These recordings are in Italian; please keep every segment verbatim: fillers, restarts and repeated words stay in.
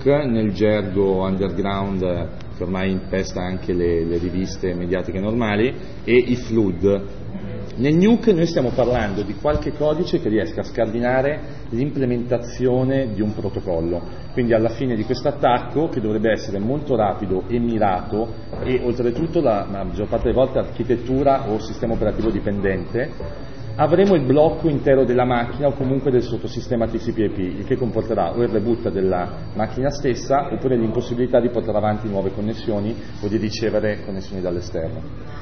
nuke nel gergo underground che ormai impesta anche le, le riviste mediatiche normali, e i flood. Nel nuke noi stiamo parlando di qualche codice che riesca a scardinare l'implementazione di un protocollo, quindi alla fine di questo attacco, che dovrebbe essere molto rapido e mirato e oltretutto la, la maggior parte delle volte architettura o sistema operativo dipendente, avremo il blocco intero della macchina o comunque del sottosistema T C P I P, il che comporterà o il reboot della macchina stessa oppure l'impossibilità di portare avanti nuove connessioni o di ricevere connessioni dall'esterno.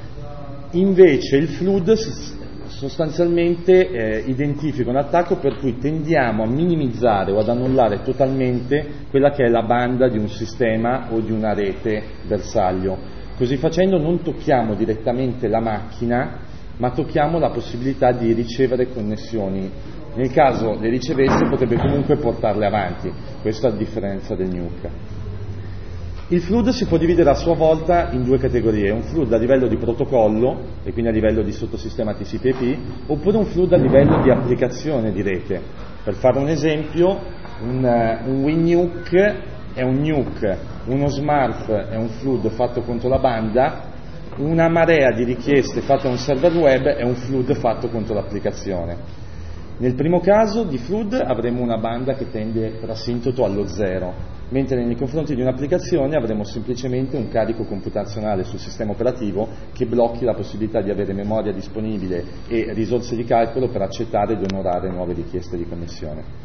Invece il flood sostanzialmente eh, identifica un attacco per cui tendiamo a minimizzare o ad annullare totalmente quella che è la banda di un sistema o di una rete bersaglio. Così facendo non tocchiamo direttamente la macchina, ma tocchiamo la possibilità di ricevere connessioni. Nel caso le ricevesse potrebbe comunque portarle avanti, questo a differenza del nuke. Il flood si può dividere a sua volta in due categorie, un flood a livello di protocollo, e quindi a livello di sottosistema T C P I P, oppure un flood a livello di applicazione di rete. Per fare un esempio, un, un WinNuke è un nuke, uno smart è un flood fatto contro la banda, una marea di richieste fatte a un server web è un flood fatto contro l'applicazione. Nel primo caso di flood avremo una banda che tende per asintoto allo zero, mentre nei confronti di un'applicazione avremo semplicemente un carico computazionale sul sistema operativo che blocchi la possibilità di avere memoria disponibile e risorse di calcolo per accettare ed onorare nuove richieste di connessione.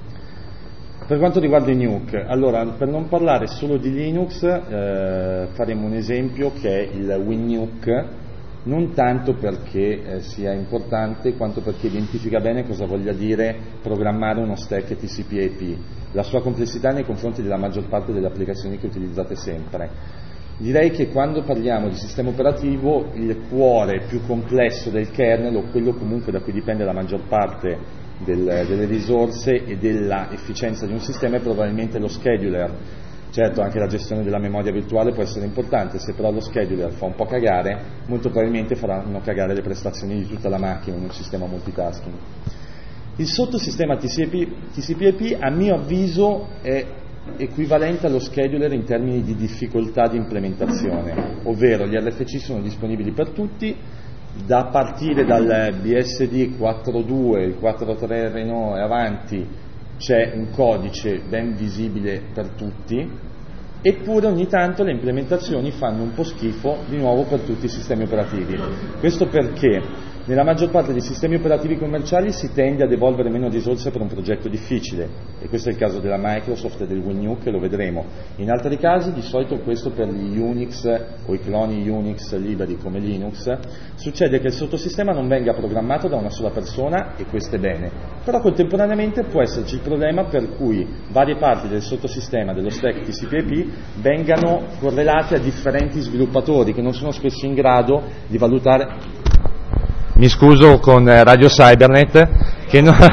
Per quanto riguarda i nuke, allora per non parlare solo di Linux eh, faremo un esempio che è il WinNuke, non tanto perché eh, sia importante quanto perché identifica bene cosa voglia dire programmare uno stack T C P I P, la sua complessità nei confronti della maggior parte delle applicazioni che utilizzate sempre. Direi che quando parliamo di sistema operativo il cuore più complesso del kernel, o quello comunque da cui dipende la maggior parte del, delle risorse e della efficienza di un sistema, è probabilmente lo scheduler. Certo, anche la gestione della memoria virtuale può essere importante, se però lo scheduler fa un po' cagare, molto probabilmente faranno cagare le prestazioni di tutta la macchina in un sistema multitasking. Il sottosistema T C P I P, a mio avviso, è equivalente allo scheduler in termini di difficoltà di implementazione, ovvero gli R F C sono disponibili per tutti, da partire dal B S D quattro punto due, il quattro punto tre Renault e avanti c'è un codice ben visibile per tutti, eppure ogni tanto le implementazioni fanno un po' schifo di nuovo per tutti i sistemi operativi. Questo perché nella maggior parte dei sistemi operativi commerciali si tende a devolvere meno risorse per un progetto difficile, e questo è il caso della Microsoft e del WinNuke, lo vedremo. In altri casi, di solito questo per gli Unix o i cloni Unix liberi come Linux, succede che il sottosistema non venga programmato da una sola persona, e questo è bene, però contemporaneamente può esserci il problema per cui varie parti del sottosistema dello stack T C P I P vengano correlate a differenti sviluppatori che non sono spesso in grado di valutare. Mi scuso con Radio Cybernet che, no,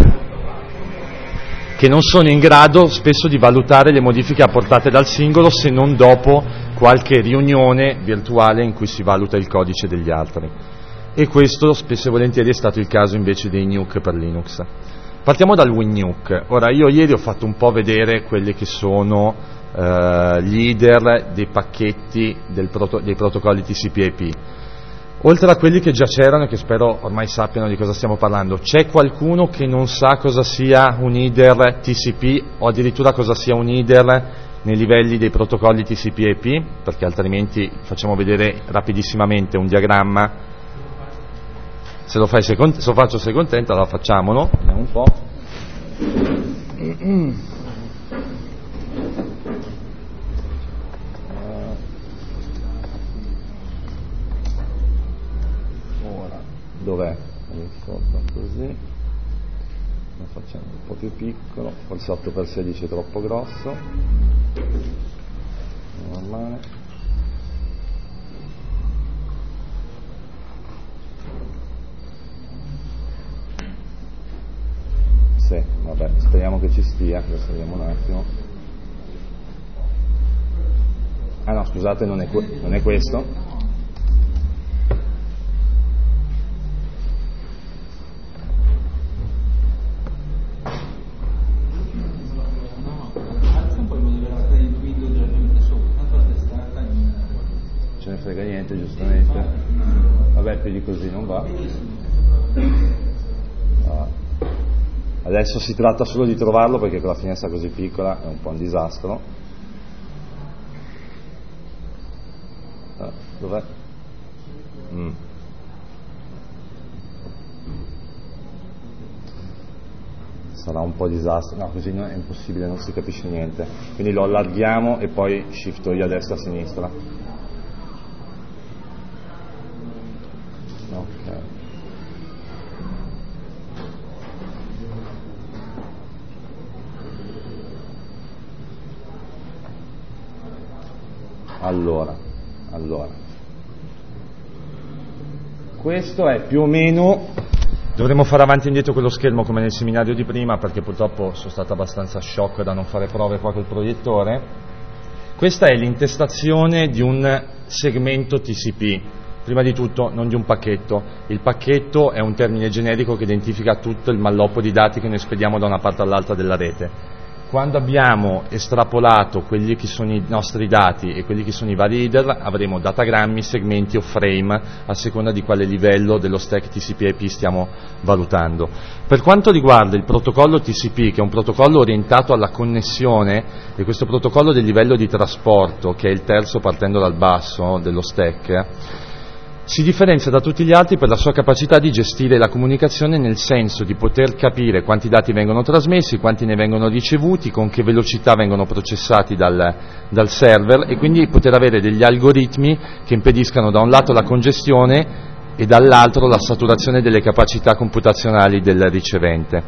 che non sono in grado spesso di valutare le modifiche apportate dal singolo, se non dopo qualche riunione virtuale in cui si valuta il codice degli altri. E questo spesso e volentieri è stato il caso invece dei nuke per Linux. Partiamo dal WinNuke. Ora, io ieri ho fatto un po' vedere quelli che sono eh, gli header dei pacchetti del proto- dei protocolli T C P I P. Oltre a quelli che già c'erano e che spero ormai sappiano di cosa stiamo parlando, c'è qualcuno che non sa cosa sia un header T C P o addirittura cosa sia un header nei livelli dei protocolli T C P I P? Perché altrimenti facciamo vedere rapidissimamente un diagramma. Se lo, fai sei cont- se lo faccio sei contento, allora facciamolo, vediamo un po'. Dov'è? Adesso così, lo facciamo un po' più piccolo, forse otto per sedici è troppo grosso, normale. Sì, vabbè, speriamo che ci stia, adesso vediamo un attimo. Ah no, scusate, non è, que- non è questo. ce ne frega niente, giustamente. Vabbè, più di così non va. Ah. Adesso si tratta solo di trovarlo, perché con la finestra così piccola è un po' un disastro. Ah, dov'è? Mm. Sarà un po' disastro, no, così no, è impossibile, non si capisce niente. Quindi lo allarghiamo e poi shifto io a destra e a sinistra. Ok. Allora, allora. Questo è più o meno. Dovremmo fare avanti e indietro quello schermo come nel seminario di prima, perché purtroppo sono stato abbastanza sciocco da non fare prove qua col proiettore. Questa è l'intestazione di un segmento T C P, prima di tutto non di un pacchetto. Il pacchetto è un termine generico che identifica tutto il malloppo di dati che noi spediamo da una parte all'altra della rete. Quando abbiamo estrapolato quelli che sono i nostri dati e quelli che sono i vari header, avremo datagrammi, segmenti o frame a seconda di quale livello dello stack T C P I P stiamo valutando. Per quanto riguarda il protocollo T C P, che è un protocollo orientato alla connessione, e questo protocollo del livello di trasporto, che è il terzo partendo dal basso dello stack, si differenzia da tutti gli altri per la sua capacità di gestire la comunicazione, nel senso di poter capire quanti dati vengono trasmessi, quanti ne vengono ricevuti, con che velocità vengono processati dal, dal server, e quindi poter avere degli algoritmi che impediscano da un lato la congestione e dall'altro la saturazione delle capacità computazionali del ricevente.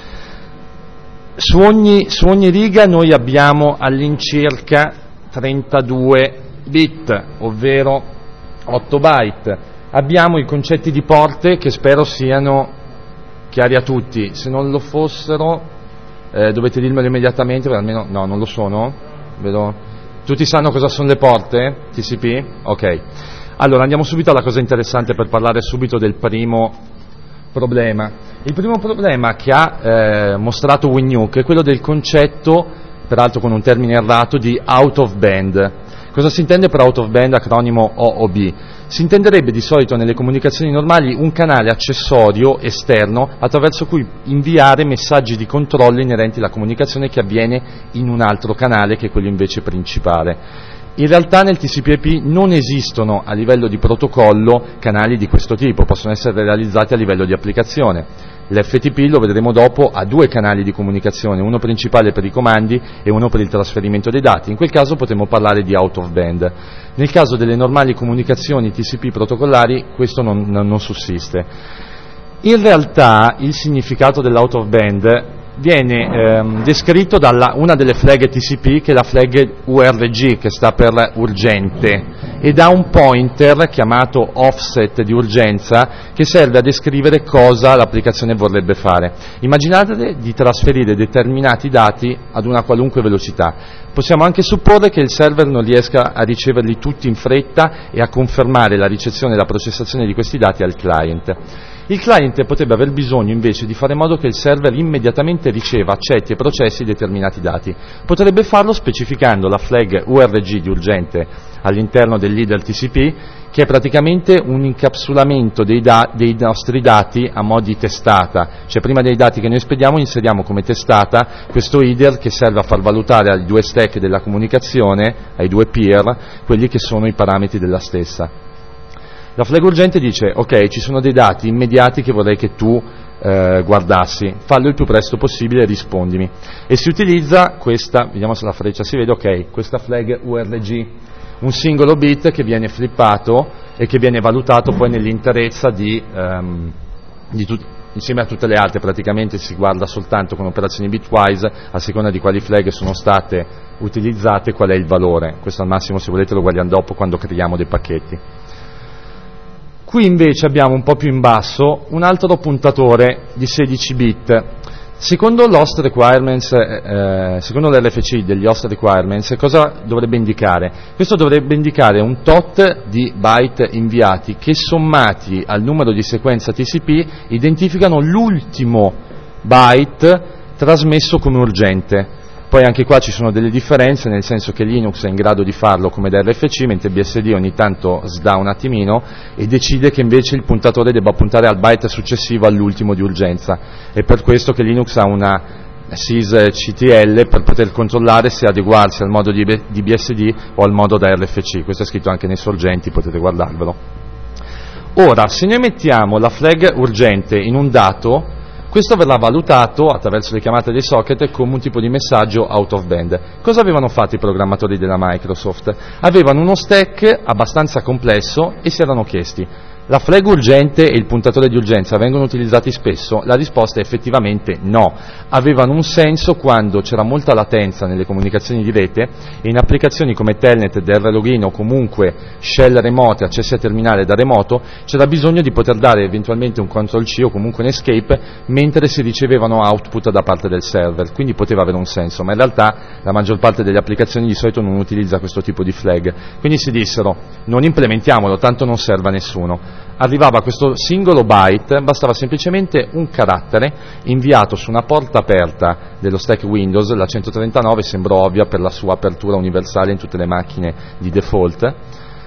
Su ogni, su ogni riga noi abbiamo all'incirca trentadue bit, ovvero otto byte. Abbiamo i concetti di porte che spero siano chiari a tutti. Se non lo fossero eh, dovete dirmelo immediatamente, almeno no, non lo sono. Vedo. Tutti sanno cosa sono le porte T C P? Ok. Allora andiamo subito alla cosa interessante per parlare subito del primo problema. Il primo problema che ha eh, mostrato WinNuke è quello del concetto, peraltro con un termine errato, di out of band. Cosa si intende per out of band, acronimo O O B? Si intenderebbe di solito nelle comunicazioni normali un canale accessorio esterno attraverso cui inviare messaggi di controllo inerenti alla comunicazione che avviene in un altro canale, che è quello invece principale. In realtà nel T C P I P non esistono a livello di protocollo canali di questo tipo, possono essere realizzati a livello di applicazione. L'F T P, lo vedremo dopo, ha due canali di comunicazione, uno principale per i comandi e uno per il trasferimento dei dati. In quel caso potremmo parlare di out of band. Nel caso delle normali comunicazioni T C P protocollari questo non, non sussiste. In realtà il significato dell'out of band viene ehm, descritto da una delle flag T C P, che è la flag U R G, che sta per urgente, ed ha un pointer chiamato offset di urgenza che serve a descrivere cosa l'applicazione vorrebbe fare. Immaginate di trasferire determinati dati ad una qualunque velocità. Possiamo anche supporre che il server non riesca a riceverli tutti in fretta e a confermare la ricezione e la processazione di questi dati al client. Il client potrebbe aver bisogno invece di fare in modo che il server immediatamente riceva, accetti e processi determinati dati. Potrebbe farlo specificando la flag U R G di urgente all'interno del leader T C P, che è praticamente un incapsulamento dei, da- dei nostri dati a mo' di testata, cioè prima dei dati che noi spediamo inseriamo come testata questo header che serve a far valutare ai due stack della comunicazione, ai due peer, quelli che sono i parametri della stessa. La flag urgente dice: ok, ci sono dei dati immediati che vorrei che tu eh, guardassi, fallo il più presto possibile e rispondimi. E si utilizza questa, vediamo se la freccia si vede, ok, questa flag U R G, un singolo bit che viene flippato e che viene valutato poi nell'interezza di, um, di tut- insieme a tutte le altre. Praticamente si guarda soltanto con operazioni bitwise, a seconda di quali flag sono state utilizzate, qual è il valore. Questo al massimo, se volete, lo guardiamo dopo quando creiamo dei pacchetti. Qui invece abbiamo un po' più in basso un altro puntatore di sedici bit. Secondo l'host requirements, eh, secondo l'R F C degli host requirements, cosa dovrebbe indicare? Questo dovrebbe indicare un tot di byte inviati che, sommati al numero di sequenza T C P, identificano l'ultimo byte trasmesso come urgente. poi anche qua ci sono delle differenze, nel senso che Linux è in grado di farlo come da R F C, mentre B S D ogni tanto sdà un attimino e decide che invece il puntatore debba puntare al byte successivo all'ultimo di urgenza. È per questo che Linux ha una sysctl per poter controllare se adeguarsi al modo di B S D o al modo da R F C. Questo è scritto anche nei sorgenti, potete guardarvelo. Ora, se noi mettiamo la flag urgente in un dato, questo verrà valutato attraverso le chiamate dei socket come un tipo di messaggio out of band. Cosa avevano fatto i programmatori della Microsoft? Avevano uno stack abbastanza complesso e si erano chiesti: la flag urgente e il puntatore di urgenza vengono utilizzati spesso? La risposta è effettivamente no. Avevano un senso quando c'era molta latenza nelle comunicazioni di rete e in applicazioni come Telnet, D R Login o comunque shell remote, accessi a terminale da remoto, c'era bisogno di poter dare eventualmente un control C o comunque un escape mentre si ricevevano output da parte del server, quindi poteva avere un senso, ma in realtà la maggior parte delle applicazioni di solito non utilizza questo tipo di flag. Quindi si dissero: non implementiamolo, tanto non serve a nessuno. Arrivava questo singolo byte, bastava semplicemente un carattere inviato su una porta aperta dello stack Windows. La centotrentanove sembrò ovvia per la sua apertura universale in tutte le macchine di default,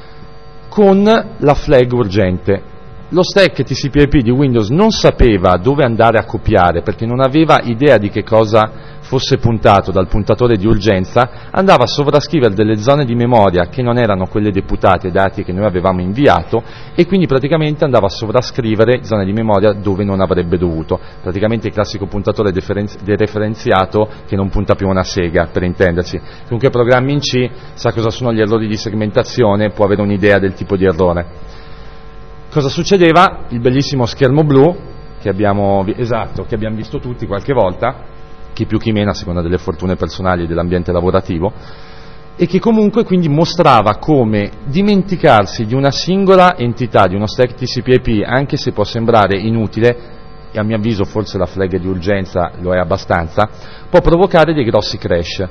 con la flag urgente. Lo stack T C P I P di Windows non sapeva dove andare a copiare perché non aveva idea di che cosa fosse puntato dal puntatore di urgenza, andava a sovrascrivere delle zone di memoria che non erano quelle deputate ai dati che noi avevamo inviato e quindi praticamente andava a sovrascrivere zone di memoria dove non avrebbe dovuto. Praticamente il classico puntatore deferenzi- dereferenziato che non punta più una sega, per intenderci. Chiunque programmi in C sa cosa sono gli errori di segmentazione, può avere un'idea del tipo di errore. Cosa succedeva? Il bellissimo schermo blu, che abbiamo, esatto, che abbiamo visto tutti qualche volta, chi più chi meno a seconda delle fortune personali e dell'ambiente lavorativo, e che comunque quindi mostrava come dimenticarsi di una singola entità, di uno stack T C P I P, anche se può sembrare inutile, e a mio avviso forse la flag di urgenza lo è abbastanza, può provocare dei grossi crash.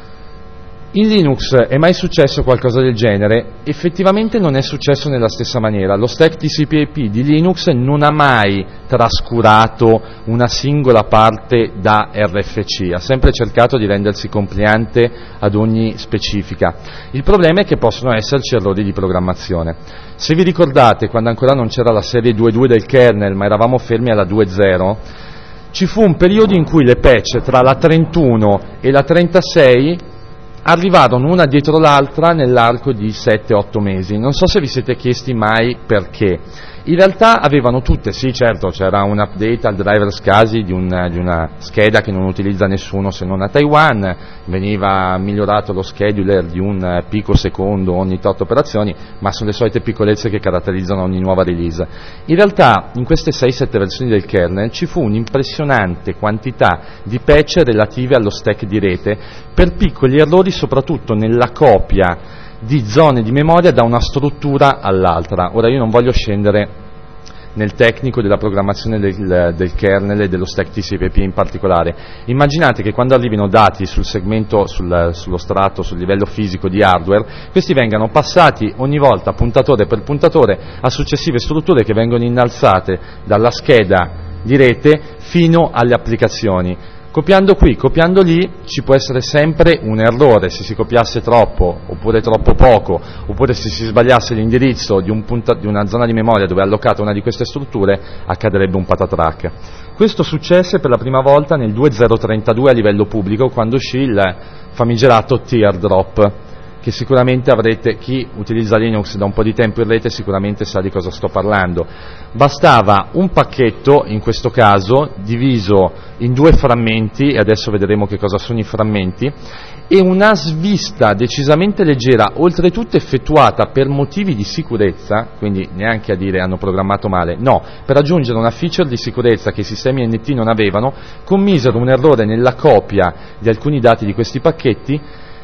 In Linux è mai successo qualcosa del genere? Effettivamente non è successo nella stessa maniera. Lo stack T C P I P di Linux non ha mai trascurato una singola parte da R F C, ha sempre cercato di rendersi compliante ad ogni specifica. Il problema è che possono esserci errori di programmazione. Se vi ricordate, quando ancora non c'era la serie due punto due del kernel, ma eravamo fermi alla due punto zero, ci fu un periodo in cui le patch tra la trentuno e la trentasei arrivarono una dietro l'altra nell'arco di sette otto mesi. Non so se vi siete chiesti mai perché. In realtà avevano tutte, sì certo, c'era un update al driver SCSI di, un, di una scheda che non utilizza nessuno se non a Taiwan, veniva migliorato lo scheduler di un picosecondo ogni tot operazioni, ma sono le solite piccolezze che caratterizzano ogni nuova release. In realtà in queste sei sette versioni del kernel ci fu un'impressionante quantità di patch relative allo stack di rete per piccoli errori soprattutto nella copia di zone di memoria da una struttura all'altra. Ora io non voglio scendere nel tecnico della programmazione del, del kernel e dello stack T C P I P in particolare. Immaginate che quando arrivino dati sul segmento, sul, sullo strato, sul livello fisico di hardware, questi vengano passati ogni volta puntatore per puntatore a successive strutture che vengono innalzate dalla scheda di rete fino alle applicazioni. Copiando qui, copiando lì, ci può essere sempre un errore se si copiasse troppo, oppure troppo poco, oppure se si sbagliasse l'indirizzo di, un punta, di una zona di memoria dove è allocata una di queste strutture, accadrebbe un patatrack. Questo successe per la prima volta nel duemilatrentadue a livello pubblico, quando uscì il famigerato teardrop, che sicuramente avrete, chi utilizza Linux da un po' di tempo in rete sicuramente sa di cosa sto parlando. Bastava un pacchetto, in questo caso, diviso in due frammenti, e adesso vedremo che cosa sono i frammenti, e una svista decisamente leggera, oltretutto effettuata per motivi di sicurezza, quindi neanche a dire hanno programmato male, no, per aggiungere una feature di sicurezza che i sistemi N T non avevano, commisero un errore nella copia di alcuni dati di questi pacchetti,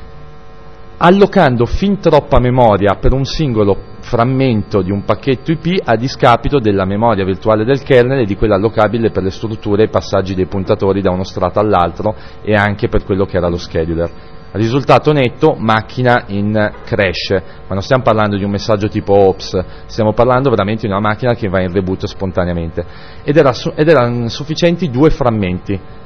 allocando fin troppa memoria per un singolo frammento di un pacchetto I P a discapito della memoria virtuale del kernel e di quella allocabile per le strutture e passaggi dei puntatori da uno strato all'altro e anche per quello che era lo scheduler. Risultato netto, macchina in crash, ma non stiamo parlando di un messaggio tipo ops, stiamo parlando veramente di una macchina che va in reboot spontaneamente. Ed, era su- ed erano sufficienti due frammenti.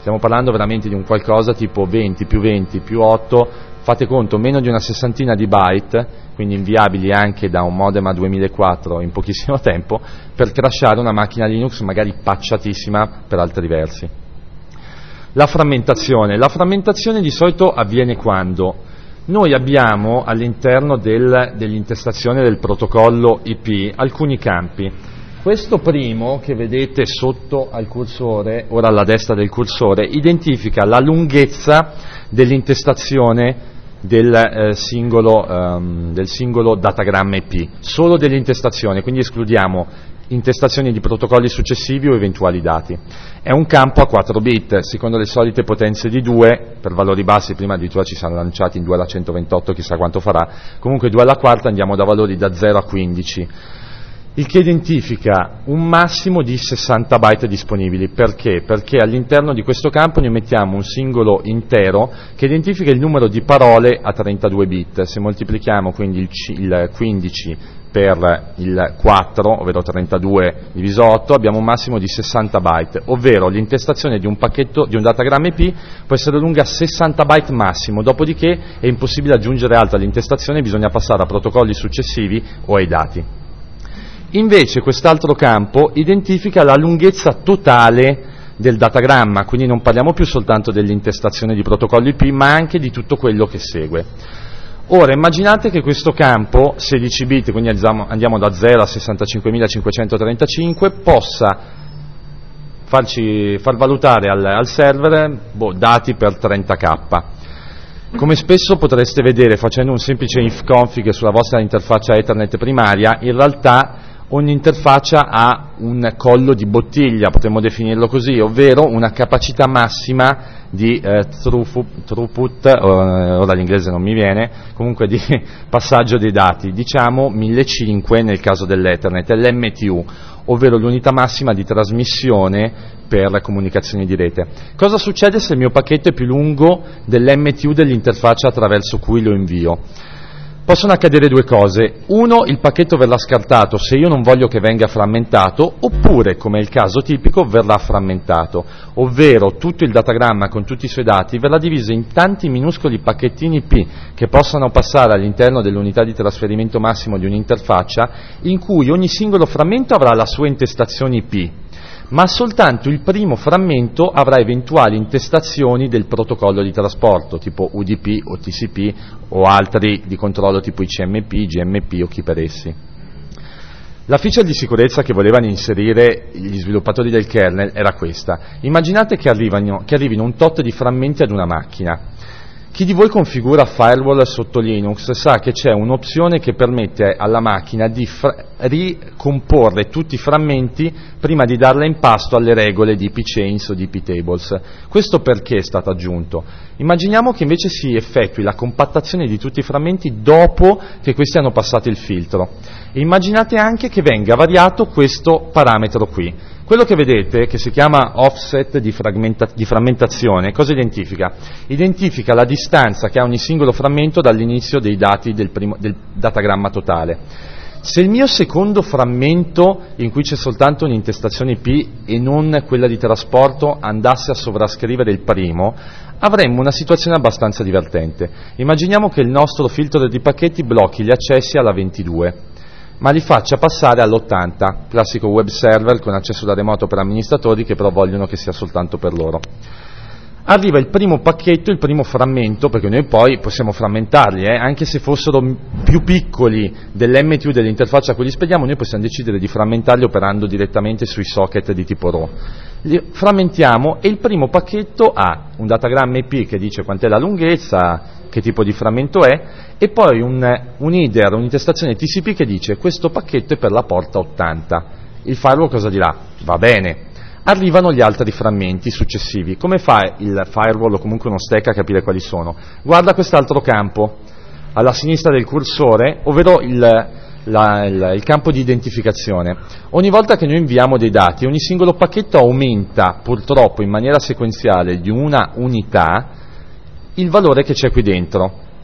stiamo parlando veramente di un qualcosa tipo venti più venti più otto, fate conto, meno di una sessantina di byte, quindi inviabili anche da un modem a duemilaquattro in pochissimo tempo, per crashare una macchina Linux magari patchatissima per altri versi. La frammentazione. La frammentazione di solito avviene quando noi abbiamo all'interno del, dell'intestazione del protocollo I P alcuni campi. Questo primo che vedete sotto al cursore, ora alla destra del cursore, identifica la lunghezza dell'intestazione del, eh, singolo, um, del singolo datagramma I P, solo dell'intestazione, quindi escludiamo intestazioni di protocolli successivi o eventuali dati. È un campo a quattro bit, secondo le solite potenze di due, per valori bassi, prima addirittura ci siamo lanciati in due alla centoventotto, chissà quanto farà, comunque due alla quarta andiamo da valori da zero a quindici, il che identifica un massimo di sessanta byte disponibili. Perché? Perché all'interno di questo campo ne mettiamo un singolo intero che identifica il numero di parole a trentadue bit. Se moltiplichiamo quindi il, C, il quindici per il quattro, ovvero trentadue diviso otto, abbiamo un massimo di sessanta byte, ovvero l'intestazione di un pacchetto, di un datagramma I P può essere lunga sessanta byte massimo, dopodiché è impossibile aggiungere altro all'intestazione, bisogna passare a protocolli successivi o ai dati. Invece quest'altro campo identifica la lunghezza totale del datagramma, quindi non parliamo più soltanto dell'intestazione di protocollo I P, ma anche di tutto quello che segue. Ora immaginate che questo campo, sedici bit, quindi andiamo da zero a sessantacinquemilacinquecentotrentacinque, possa farci, far valutare al, al server boh, dati per trenta K. Come spesso potreste vedere facendo un semplice ifconfig sulla vostra interfaccia Ethernet primaria, in realtà ogni interfaccia ha un collo di bottiglia, potremmo definirlo così, ovvero una capacità massima di eh, throughput, eh, ora l'inglese non mi viene, comunque di passaggio dei dati, diciamo millecinquecento nel caso dell'Ethernet, è l'M T U, ovvero l'unità massima di trasmissione per comunicazioni di rete. Cosa succede se il mio pacchetto è più lungo dell'M T U dell'interfaccia attraverso cui lo invio? Possono accadere due cose: uno, il pacchetto verrà scartato se io non voglio che venga frammentato, oppure, come è il caso tipico, verrà frammentato, ovvero tutto il datagramma con tutti i suoi dati verrà diviso in tanti minuscoli pacchettini I P che possano passare all'interno dell'unità di trasferimento massimo di un'interfaccia, in cui ogni singolo frammento avrà la sua intestazione I P, ma soltanto il primo frammento avrà eventuali intestazioni del protocollo di trasporto, tipo U D P o T C P o altri di controllo tipo I C M P, G M P o chi per essi. La feature di sicurezza che volevano inserire gli sviluppatori del kernel era questa. Immaginate che, arrivano, che arrivino un tot di frammenti ad una macchina. Chi di voi configura firewall sotto Linux sa che c'è un'opzione che permette alla macchina di fra- ricomporre tutti i frammenti prima di darla in pasto alle regole di pchains o di ptables. Questo perché è stato aggiunto? Immaginiamo che invece si effettui la compattazione di tutti i frammenti dopo che questi hanno passato il filtro. E immaginate anche che venga variato questo parametro qui. Quello che vedete, che si chiama offset di, frammenta- di frammentazione, cosa identifica? Identifica la distanza che ha ogni singolo frammento dall'inizio dei dati del, primo, del datagramma totale. Se il mio secondo frammento, in cui c'è soltanto un'intestazione I P e non quella di trasporto, andasse a sovrascrivere il primo, avremmo una situazione abbastanza divertente. Immaginiamo che il nostro filtro di pacchetti blocchi gli accessi alla ventidue, ma li faccia passare all'ottanta, classico web server con accesso da remoto per amministratori che però vogliono che sia soltanto per loro. Arriva il primo pacchetto, il primo frammento, perché noi poi possiamo frammentarli, eh, anche se fossero più piccoli dell'M T U dell'interfaccia a cui li spediamo, noi possiamo decidere di frammentarli operando direttamente sui socket di tipo R A W. Li frammentiamo e il primo pacchetto ha un datagramma I P che dice quant'è la lunghezza, che tipo di frammento è, e poi un, un header, un'intestazione T C P che dice questo pacchetto è per la porta ottanta. Il firewall cosa dirà? Va bene. Arrivano gli altri frammenti successivi. Come fa il firewall o comunque uno stack a capire quali sono? Guarda quest'altro campo alla sinistra del cursore, ovvero il, la, il, il campo di identificazione. Ogni volta che noi inviamo dei dati, ogni singolo pacchetto aumenta purtroppo in maniera sequenziale di una unità il valore che c'è qui dentro.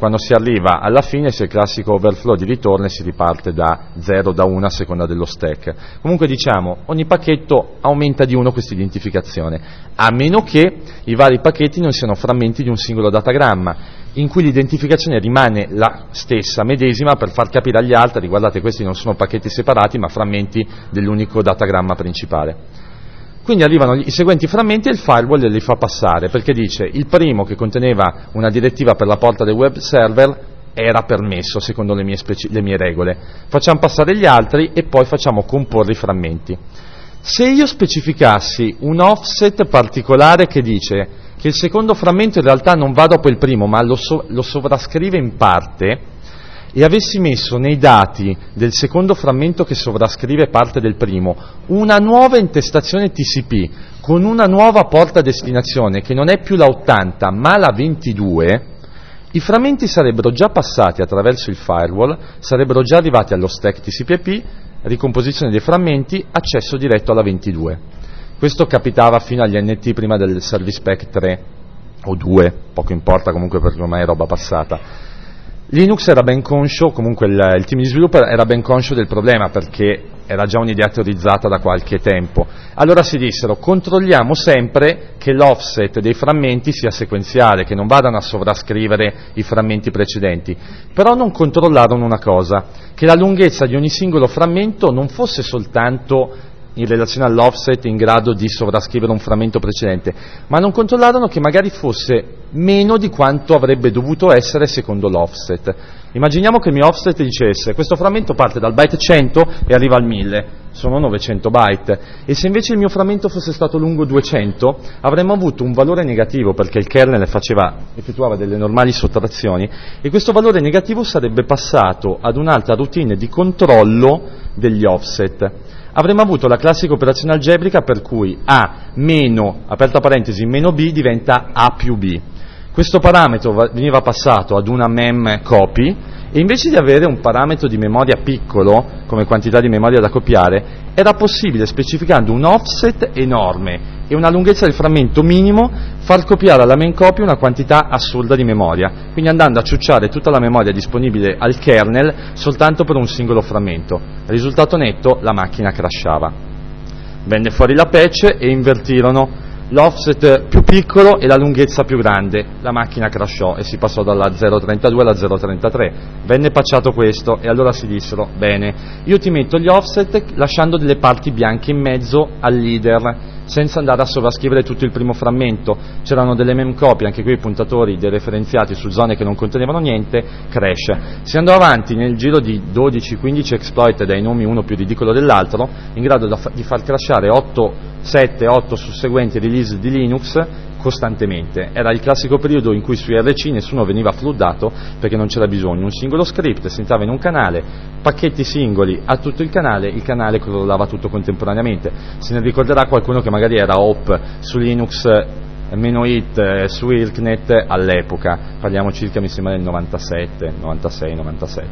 quando si arriva alla fine c'è il classico overflow di ritorno e si riparte da zero, da uno a seconda dello stack. Comunque diciamo, ogni pacchetto aumenta di uno questa identificazione, a meno che i vari pacchetti non siano frammenti di un singolo datagramma, in cui l'identificazione rimane la stessa, medesima, per far capire agli altri, guardate, questi non sono pacchetti separati, ma frammenti dell'unico datagramma principale. Quindi arrivano i seguenti frammenti e il firewall li fa passare, perché dice il primo, che conteneva una direttiva per la porta del web server, era permesso secondo le mie, speci- le mie regole. Facciamo passare gli altri e poi facciamo comporre i frammenti. Se io specificassi un offset particolare che dice che il secondo frammento in realtà non va dopo il primo, ma lo, so- lo sovrascrive in parte, e avessi messo nei dati del secondo frammento che sovrascrive parte del primo una nuova intestazione T C P con una nuova porta destinazione che non è più la ottanta ma la ventidue, i frammenti sarebbero già passati attraverso il firewall, sarebbero già arrivati allo stack T C P I P, ricomposizione dei frammenti, accesso diretto alla ventidue. Questo capitava fino agli N T prima del Service Pack tre o due, poco importa comunque perché ormai è roba passata. Linux era ben conscio, comunque il, il team di sviluppo era ben conscio del problema perché era già un'idea teorizzata da qualche tempo. Allora si dissero, controlliamo sempre che l'offset dei frammenti sia sequenziale, che non vadano a sovrascrivere i frammenti precedenti, però non controllarono una cosa, che la lunghezza di ogni singolo frammento non fosse soltanto in relazione all'offset in grado di sovrascrivere un frammento precedente, ma non controllarono che magari fosse meno di quanto avrebbe dovuto essere secondo l'offset. Immaginiamo che il mio offset dicesse questo frammento parte dal byte cento e arriva al mille, sono novecento byte, e se invece il mio frammento fosse stato lungo duecento avremmo avuto un valore negativo perché il kernel faceva, effettuava delle normali sottrazioni e questo valore negativo sarebbe passato ad un'altra routine di controllo degli offset. Avremmo avuto la classica operazione algebrica per cui A meno, aperta parentesi, meno B diventa A più B. Questo parametro veniva passato ad una mem copy e invece di avere un parametro di memoria piccolo, come quantità di memoria da copiare, era possibile, specificando un offset enorme e una lunghezza del frammento minimo, far copiare alla main copy una quantità assurda di memoria, quindi andando a ciucciare tutta la memoria disponibile al kernel soltanto per un singolo frammento. Risultato netto, la macchina crashava. Venne fuori la patch e invertirono l'offset più piccolo e la lunghezza più grande, la macchina crashò e si passò dalla zero virgola trentadue alla zero virgola trentatré. Venne patchato questo e allora si dissero, bene, io ti metto gli offset lasciando delle parti bianche in mezzo al leader, senza andare a sovrascrivere tutto il primo frammento. C'erano delle memcopy, anche qui i puntatori dereferenziati su zone che non contenevano niente, crash. Si andò avanti nel giro di dodici quindici exploit dai nomi uno più ridicolo dell'altro, in grado di far crashare otto, sette, otto susseguenti release di Linux costantemente. Era il classico periodo in cui su I R C nessuno veniva floodato perché non c'era bisogno, un singolo script si entrava in un canale, pacchetti singoli a tutto il canale, il canale crollava tutto contemporaneamente. Se ne ricorderà qualcuno che magari era O P su Linux meno hit eh, su I R C net all'epoca, parliamo circa mi sembra del novantasette, novantasei, novantasette,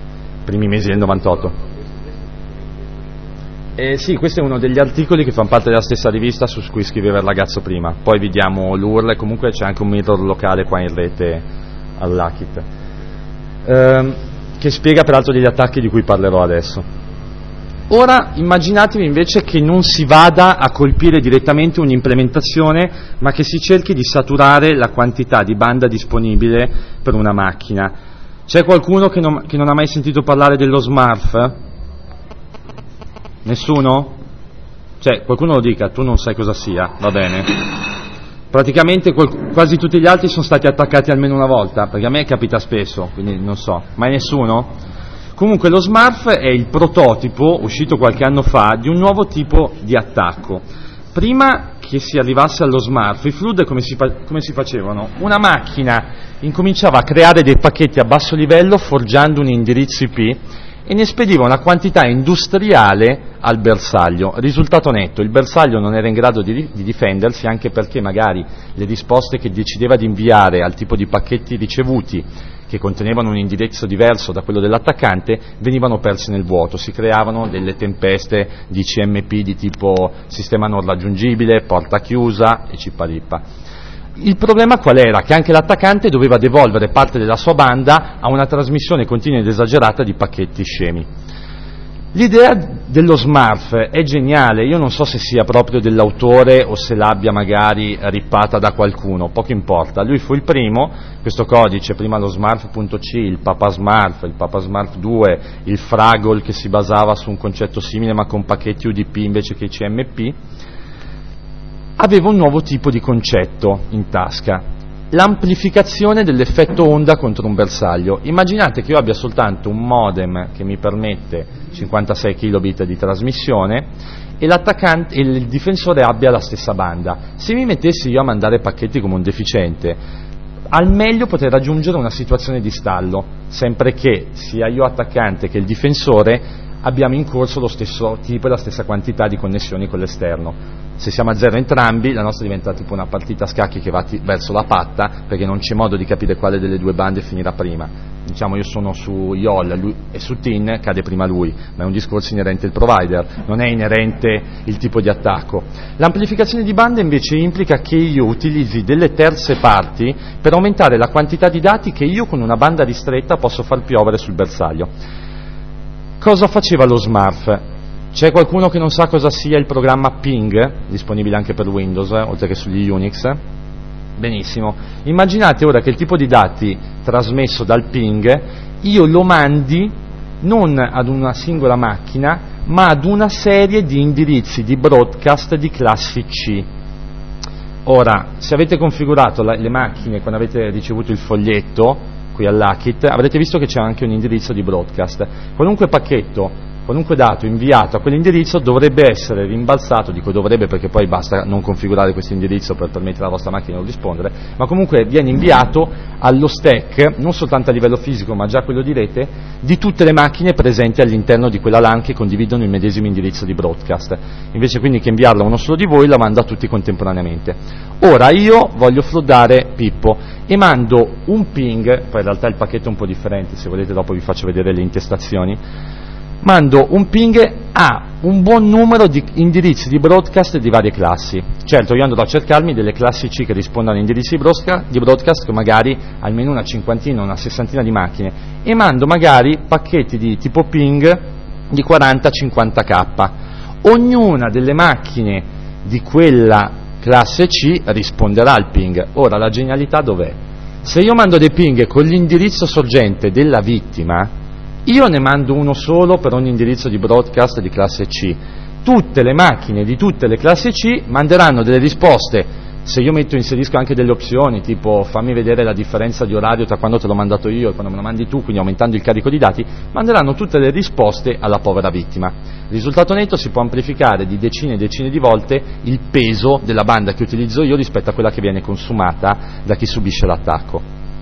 primi mesi del novantotto. Eh, sì, questo è uno degli articoli che fanno parte della stessa rivista su cui scriveva il ragazzo prima, poi vi diamo l'U R L e comunque c'è anche un mirror locale qua in rete all'Akit, ehm, che spiega peraltro degli attacchi di cui parlerò adesso. Ora immaginatevi invece che non si vada a colpire direttamente un'implementazione, ma che si cerchi di saturare la quantità di banda disponibile per una macchina. C'è qualcuno che non, che non ha mai sentito parlare dello S M A R F? Nessuno? Cioè, qualcuno lo dica, tu non sai cosa sia, va bene. Praticamente qual- quasi tutti gli altri sono stati attaccati almeno una volta, perché a me capita spesso, quindi non so. Mai nessuno? Comunque lo S M A R F è il prototipo, uscito qualche anno fa, di un nuovo tipo di attacco. Prima che si arrivasse allo S M A R F, i flood come si, fa- come si facevano? Una macchina incominciava a creare dei pacchetti a basso livello forgiando un indirizzo I P e ne spediva una quantità industriale al bersaglio. Risultato netto, il bersaglio non era in grado di, di difendersi, anche perché magari le risposte che decideva di inviare al tipo di pacchetti ricevuti, che contenevano un indirizzo diverso da quello dell'attaccante, venivano perse nel vuoto, si creavano delle tempeste di C M P di tipo sistema non raggiungibile, porta chiusa e cipparippa. Il problema qual era? Che anche l'attaccante doveva devolvere parte della sua banda a una trasmissione continua ed esagerata di pacchetti scemi. L'idea dello SMARF è geniale, io non so se sia proprio dell'autore o se l'abbia magari rippata da qualcuno, poco importa. Lui fu il primo, questo codice, prima lo SMARF.c, il PapaSMARF, il PapaSMARF due, il Fraggle che si basava su un concetto simile ma con pacchetti U D P invece che C M P, aveva un nuovo tipo di concetto in tasca, l'amplificazione dell'effetto onda contro un bersaglio. Immaginate che io abbia soltanto un modem che mi permette cinquantasei kilobit di trasmissione e l'attaccante e il difensore abbia la stessa banda. Se mi mettessi io a mandare pacchetti come un deficiente, al meglio potrei raggiungere una situazione di stallo, sempre che sia io attaccante che il difensore abbiamo in corso lo stesso tipo e la stessa quantità di connessioni con l'esterno. Se siamo a zero entrambi, la nostra diventa tipo una partita a scacchi che va t- verso la patta, perché non c'è modo di capire quale delle due bande finirà prima. Diciamo io sono su I O L lui e su T I N, cade prima lui, ma è un discorso inerente al provider, non è inerente il tipo di attacco. L'amplificazione di banda invece implica che io utilizzi delle terze parti per aumentare la quantità di dati che io con una banda ristretta posso far piovere sul bersaglio. Cosa faceva lo SMARF? C'è qualcuno che non sa cosa sia il programma Ping, disponibile anche per Windows, eh, oltre che sugli Unix? Benissimo. Immaginate ora che il tipo di dati trasmesso dal Ping io lo mandi non ad una singola macchina, ma ad una serie di indirizzi di broadcast di classe C. Ora, se avete configurato la, le macchine quando avete ricevuto il foglietto qui all'A K I T, avrete visto che c'è anche un indirizzo di broadcast. Qualunque pacchetto, qualunque dato inviato a quell'indirizzo dovrebbe essere rimbalzato, dico dovrebbe perché poi basta non configurare questo indirizzo per permettere alla vostra macchina di non rispondere, ma comunque viene inviato allo stack, non soltanto a livello fisico ma già quello di rete, di tutte le macchine presenti all'interno di quella LAN che condividono il medesimo indirizzo di broadcast. Invece quindi che inviarlo a uno solo di voi, la manda a tutti contemporaneamente. Ora io voglio floodare Pippo e mando un ping, poi in realtà il pacchetto è un po' differente, se volete dopo vi faccio vedere le intestazioni, mando un ping a un buon numero di indirizzi di broadcast di varie classi. Certo, io andrò a cercarmi delle classi C che rispondano a indirizzi di broadcast con magari almeno una cinquantina, una sessantina di macchine, e mando magari pacchetti di tipo ping di quaranta cinquanta K. Ognuna delle macchine di quella classe C risponderà al ping. Ora la genialità dov'è? Se io mando dei ping con l'indirizzo sorgente della vittima, io ne mando uno solo per ogni indirizzo di broadcast di classe C. Tutte le macchine di tutte le classi C manderanno delle risposte. Se io metto, inserisco anche delle opzioni, tipo fammi vedere la differenza di orario tra quando te l'ho mandato io e quando me lo mandi tu, quindi aumentando il carico di dati, manderanno tutte le risposte alla povera vittima. Il risultato netto si può amplificare di decine e decine di volte il peso della banda che utilizzo io rispetto a quella che viene consumata da chi subisce l'attacco.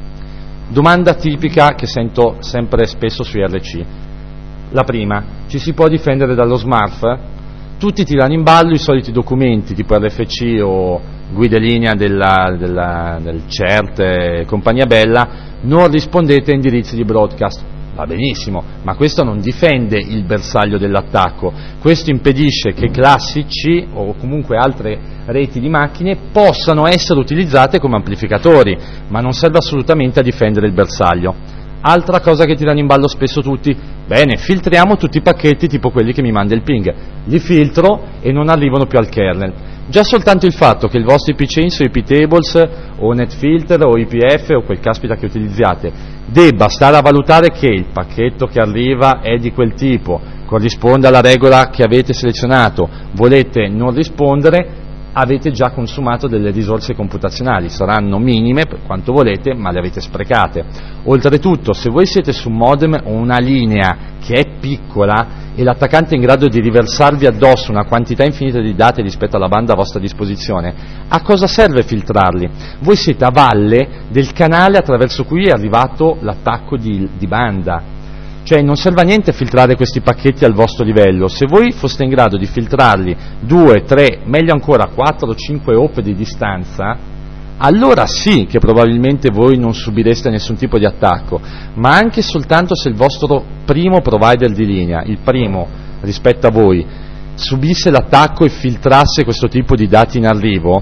Domanda tipica che sento sempre spesso su I R C. La prima, ci si può difendere dallo SMARF? Tutti tirano in ballo i soliti documenti tipo R F C o guide linea della, della, del C E R T e compagnia bella, non rispondete a indirizzi di broadcast. Va benissimo, ma questo non difende il bersaglio dell'attacco, questo impedisce che classi C o comunque altre reti di macchine possano essere utilizzate come amplificatori, ma non serve assolutamente a difendere il bersaglio. Altra cosa che tirano in ballo spesso tutti, bene, filtriamo tutti i pacchetti tipo quelli che mi manda il ping, li filtro e non arrivano più al kernel. Già soltanto il fatto che il vostro I P Chains o I P Tables o NetFilter o I P F o quel caspita che utilizziate debba stare a valutare che il pacchetto che arriva è di quel tipo, corrisponde alla regola che avete selezionato, volete non rispondere, avete già consumato delle risorse computazionali, saranno minime per quanto volete, ma le avete sprecate. Oltretutto, se voi siete su un modem o una linea che è piccola e l'attaccante è in grado di riversarvi addosso una quantità infinita di dati rispetto alla banda a vostra disposizione, a cosa serve filtrarli? Voi siete a valle del canale attraverso cui è arrivato l'attacco di, di banda. Cioè non serve a niente filtrare questi pacchetti al vostro livello, se voi foste in grado di filtrarli due, tre, meglio ancora quattro o cinque hop di distanza, allora sì che probabilmente voi non subireste nessun tipo di attacco, ma anche soltanto se il vostro primo provider di linea, il primo rispetto a voi, subisse l'attacco e filtrasse questo tipo di dati in arrivo,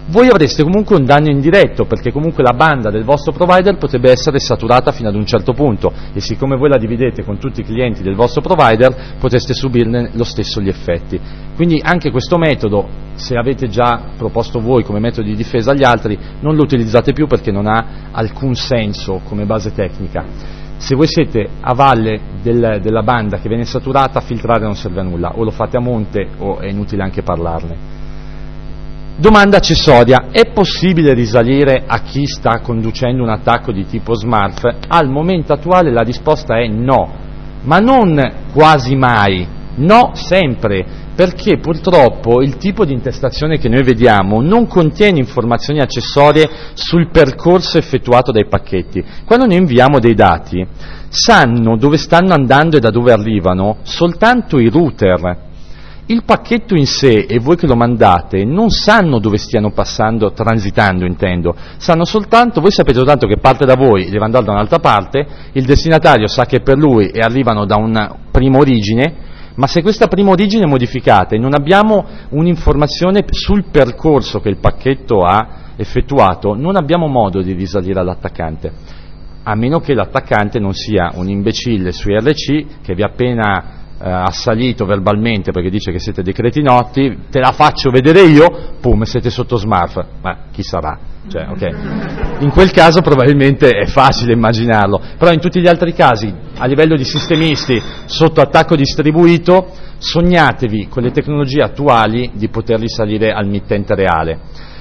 voi avreste comunque un danno indiretto, perché comunque la banda del vostro provider potrebbe essere saturata fino ad un certo punto, e siccome voi la dividete con tutti i clienti del vostro provider, potreste subirne lo stesso gli effetti. Quindi anche questo metodo, se avete già proposto voi come metodo di difesa agli altri, non lo utilizzate più perché non ha alcun senso come base tecnica. Se voi siete a valle del, della banda che viene saturata, filtrare non serve a nulla, o lo fate a monte o è inutile anche parlarne. Domanda accessoria: è possibile risalire a chi sta conducendo un attacco di tipo SMARF? Al momento attuale la risposta è no, ma non quasi mai, no sempre, perché purtroppo il tipo di intestazione che noi vediamo non contiene informazioni accessorie sul percorso effettuato dai pacchetti. Quando noi inviamo dei dati, sanno dove stanno andando e da dove arrivano soltanto i router. Il pacchetto in sé e voi che lo mandate non sanno dove stiano passando, transitando intendo, sanno soltanto, voi sapete soltanto che parte da voi e deve andare da un'altra parte, il destinatario sa che è per lui e arrivano da una prima origine, ma se questa prima origine è modificata e non abbiamo un'informazione sul percorso che il pacchetto ha effettuato, non abbiamo modo di risalire all'attaccante, a meno che l'attaccante non sia un imbecille su I R C che vi ha appena eh, assalito verbalmente perché dice che siete dei cretinotti, te la faccio vedere io, pum, siete sotto SMARF, ma chi sarà? Cioè, okay. In quel caso probabilmente è facile immaginarlo, però in tutti gli altri casi, a livello di sistemisti sotto attacco distribuito, sognatevi con le tecnologie attuali di poter risalire al mittente reale.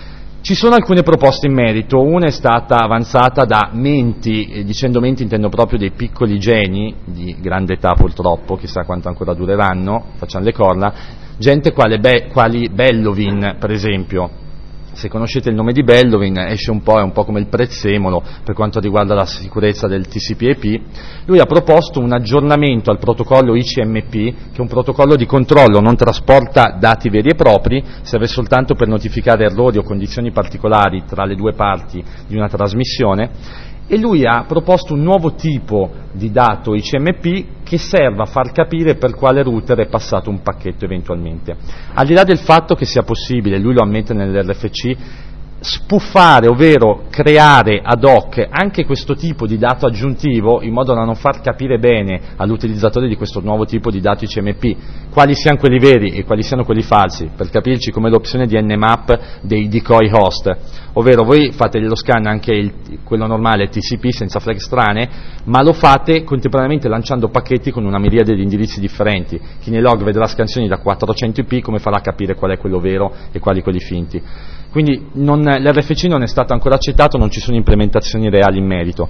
Ci sono alcune proposte in merito, una è stata avanzata da menti, e dicendo menti intendo proprio dei piccoli geni, di grande età purtroppo, chissà quanto ancora dureranno, facciamo le corna, gente quale Be- quali Bellovin per esempio. Se conoscete il nome di Bellovin, esce un po', è un po' come il prezzemolo per quanto riguarda la sicurezza del T C P I P. Lui ha proposto un aggiornamento al protocollo I C M P, che è un protocollo di controllo, non trasporta dati veri e propri, serve soltanto per notificare errori o condizioni particolari tra le due parti di una trasmissione, e lui ha proposto un nuovo tipo di dato I C M P che serva a far capire per quale router è passato un pacchetto eventualmente. Al di là del fatto che sia possibile, lui lo ammette nell'R F C, spuffare, ovvero creare ad hoc anche questo tipo di dato aggiuntivo in modo da non far capire bene all'utilizzatore di questo nuovo tipo di dato I C M P quali siano quelli veri e quali siano quelli falsi, per capirci come l'opzione di Nmap dei decoy host, ovvero voi fate lo scan anche il, quello normale T C P senza flag strane, ma lo fate contemporaneamente lanciando pacchetti con una miriade di indirizzi differenti. Chi nei log vedrà scansioni da quattrocento I P, come farà capire qual è quello vero e quali quelli finti? Quindi l'R F C non è stato ancora accettato, non ci sono implementazioni reali in merito.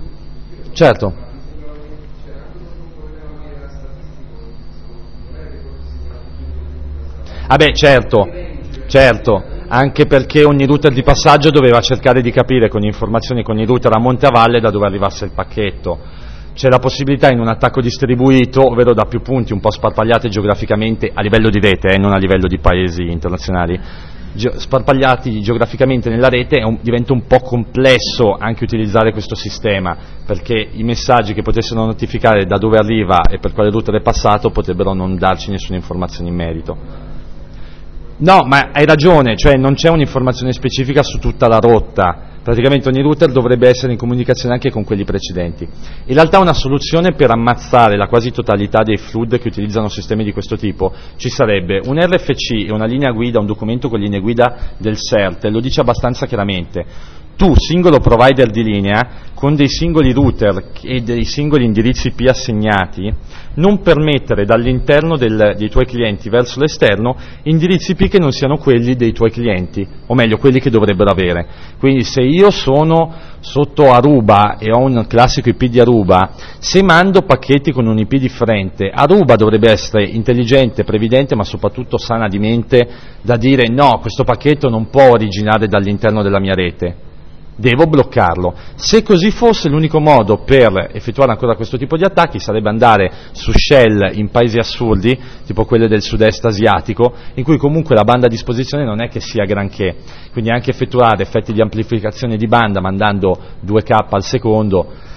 Certo. Ah beh, certo, certo, anche perché ogni router di passaggio doveva cercare di capire con informazioni con i router a monte a valle da dove arrivasse il pacchetto. C'è la possibilità in un attacco distribuito, ovvero da più punti un po' sparpagliati geograficamente a livello di rete, eh, non a livello di paesi internazionali, sparpagliati geograficamente nella rete, è un, diventa un po' complesso anche utilizzare questo sistema, perché i messaggi che potessero notificare da dove arriva e per quale router è passato potrebbero non darci nessuna informazione in merito. No, ma hai ragione, cioè non c'è un'informazione specifica su tutta la rotta, praticamente ogni router dovrebbe essere in comunicazione anche con quelli precedenti. In realtà una soluzione per ammazzare la quasi totalità dei flood che utilizzano sistemi di questo tipo ci sarebbe un R F C e una linea guida, un documento con linee guida del CERT, lo dice abbastanza chiaramente. Tu, singolo provider di linea, con dei singoli router e dei singoli indirizzi I P assegnati, non permettere dall'interno del, dei tuoi clienti verso l'esterno indirizzi I P che non siano quelli dei tuoi clienti, o meglio, quelli che dovrebbero avere. Quindi se io sono sotto Aruba e ho un classico I P di Aruba, se mando pacchetti con un I P differente, Aruba dovrebbe essere intelligente, previdente, ma soprattutto sana di mente da dire no, questo pacchetto non può originare dall'interno della mia rete. Devo bloccarlo. Se così fosse, l'unico modo per effettuare ancora questo tipo di attacchi sarebbe andare su shell in paesi assurdi, tipo quelle del sud-est asiatico, in cui comunque la banda a disposizione non è che sia granché, quindi anche effettuare effetti di amplificazione di banda mandando due K al secondo